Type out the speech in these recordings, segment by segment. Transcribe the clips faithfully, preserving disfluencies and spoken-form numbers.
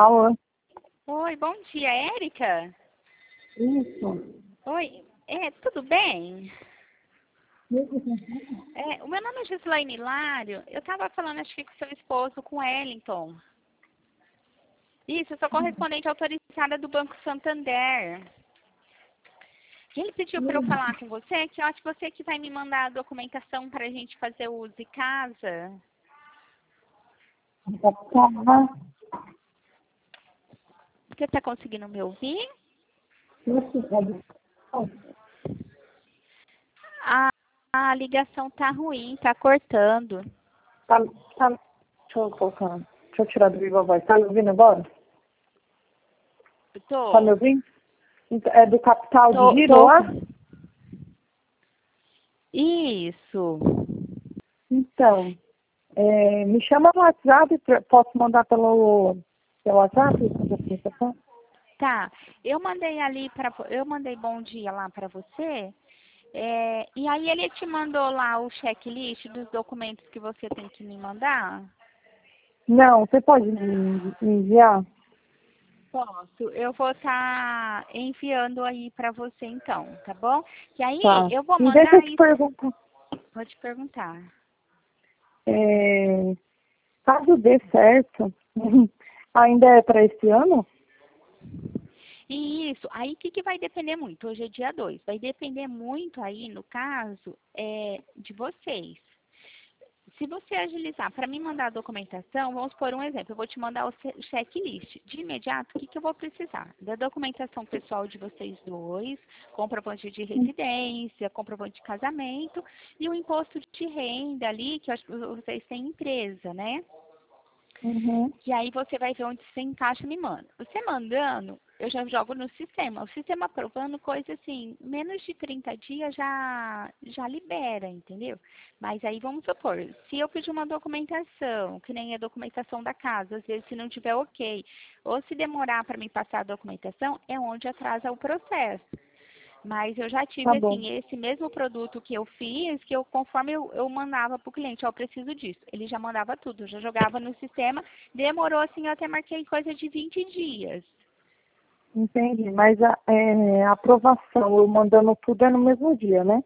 Alô? Oi, bom dia, Érica? Isso. Oi, é, tudo bem? É, o meu nome é Gislaine Hilário. Eu estava falando, acho que com seu esposo, com o Wellington. Isso, eu sou correspondente autorizada do Banco Santander. E ele pediu para eu falar com você, que eu acho que você que vai me mandar a documentação para a gente fazer o uso de casa. Você está conseguindo me ouvir? A, a ligação tá ruim, tá cortando. Tá, tá, deixa eu colocar. Deixa eu tirar do viva voz. Tá me ouvindo agora? Tô. Tá me ouvindo? Então, é do capital Tô, de giro tô. lá? Isso. Então, é, me chama no WhatsApp, pra- posso mandar pelo, pelo WhatsApp a documentação? Tá. Eu mandei ali para eu mandei bom dia lá para você. É, e aí ele te mandou lá o checklist dos documentos que você tem que me mandar? Não, você pode me, me enviar? Posso. Eu vou estar enviando aí para você então, tá bom? E aí Tá. eu vou E deixa eu mandar te isso. perguntar. Pode perguntar. É, caso dê certo, ainda é para esse ano? E isso, aí o que, que vai depender muito? Hoje é dia dois. Vai depender muito aí, no caso, é, de vocês. Se você agilizar para me mandar a documentação, vamos por um exemplo, eu vou te mandar o ce- checklist. De imediato, o que, que eu vou precisar? Da documentação pessoal de vocês dois, comprovante de residência, comprovante de casamento e o imposto de renda ali, que eu acho que vocês têm empresa, né? Uhum. E aí você vai ver onde você encaixa e me manda. Você mandando, eu já jogo no sistema. O sistema aprovando coisa assim, menos de trinta dias já, já libera, entendeu? Mas aí vamos supor, se eu pedir uma documentação, que nem a documentação da casa, às vezes se não tiver ok, ou se demorar para me passar a documentação, é onde atrasa o processo. Mas eu já Tá tive, bom. assim, esse mesmo produto que eu fiz, que eu, conforme eu, eu mandava para o cliente, ó, eu preciso disso. Ele já mandava tudo, eu já jogava no sistema. Demorou, assim, eu até marquei coisa de vinte dias. Entendi. Mas a, é, a aprovação, eu mandando tudo é no mesmo dia, né?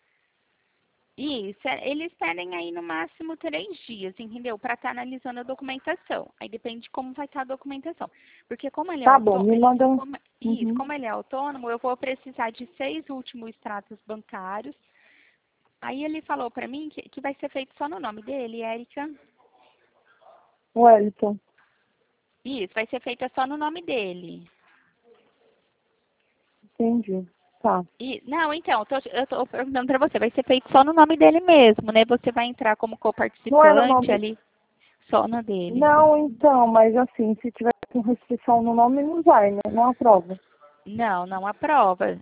Isso, é, eles pedem aí no máximo três dias, entendeu? Para estar analisando a documentação. Aí depende de como vai estar a documentação. Porque como ele é Tá bom, autônomo, me ele, manda um. como, isso, Uhum. como ele é autônomo, eu vou precisar de seis últimos extratos bancários. Aí ele falou para mim que, que vai ser feito só no nome dele, Érica. Wellington, Isso, vai ser feita só no nome dele. entendi. Tá. E, não, então, eu tô, eu tô perguntando para você, vai ser feito só no nome dele mesmo, né? Você vai entrar como Não é no coparticipante nome. ali, só no dele. Não, então, mas assim, se tiver com restrição no nome, não vai, né? Não aprova. Não, não aprova.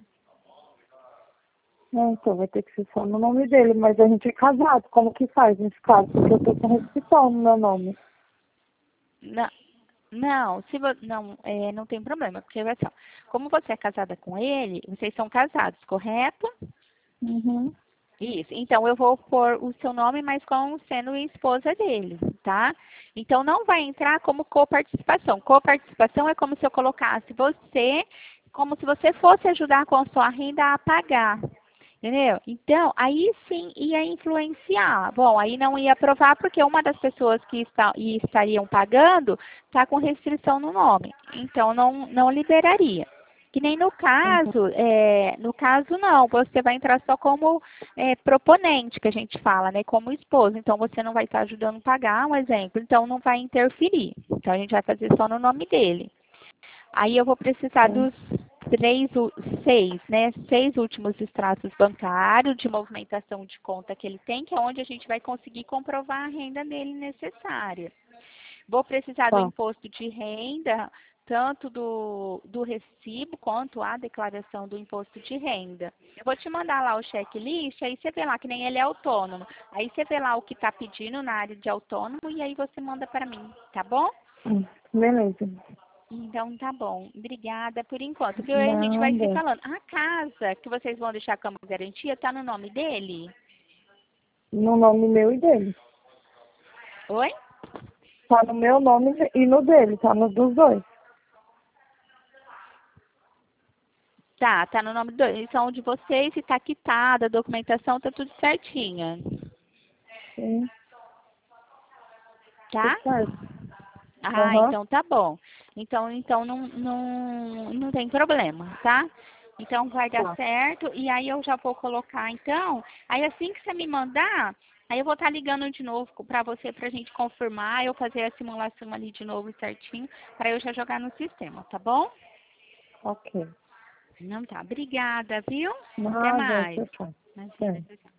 Não, então vai ter que ser só no nome dele, mas a gente é casado, como que faz nesse caso? Porque eu tô com restrição no meu nome. Não, não, se vo, não, é, não tem problema, porque vai ser, ó, como você é casada com ele, vocês são casados, correto? Uhum. Isso. Então, eu vou pôr o seu nome, mas como sendo esposa dele, tá? Então, não vai entrar como coparticipação. Coparticipação é como se eu colocasse você, como se você fosse ajudar com a sua renda a pagar. Entendeu? Então, aí sim ia influenciar. Bom, aí não ia aprovar porque uma das pessoas que está, e estariam pagando está com restrição no nome. Então, não, não liberaria. Que nem no Uhum. caso, é, no caso não, você vai entrar só como é, proponente, que a gente fala, né? Como esposo. Então você não vai estar ajudando a pagar, um exemplo, então não vai interferir. Então a gente vai fazer só no nome dele. Aí eu vou precisar Sim. dos três, u- seis, né? Seis últimos extratos bancários de movimentação de conta que ele tem, que é onde a gente vai conseguir comprovar a renda dele necessária. Vou precisar do Tá. imposto de renda, tanto do, do recibo quanto a declaração do imposto de renda. Eu vou te mandar lá o checklist, aí você vê lá, que nem ele é autônomo. Aí você vê lá o que está pedindo na área de autônomo e aí você manda para mim, tá bom? Hum, Beleza. Então tá bom. Obrigada por enquanto. Viu? Aí a gente vai se Nada. falando. A casa que vocês vão deixar como garantia tá no nome dele? No nome meu e dele. Oi? Tá no meu nome e no dele, tá nos dos dois. Tá, tá no nome do, são de vocês e tá quitada, a documentação tá tudo certinha. Sim, Tá? tudo certo. Ah, Aham. então tá bom. Então, então não, não, não tem problema, tá? Então vai dar Tá. certo. E aí eu já vou colocar, então. Aí assim que você me mandar, aí eu vou estar ligando de novo para você pra gente confirmar, eu fazer a simulação ali de novo certinho, para eu já jogar no sistema, tá bom? Ok. Não tá. Obrigada, viu? Até Nada, mais. tchau, tchau. Imagina, Certo. tchau, tchau.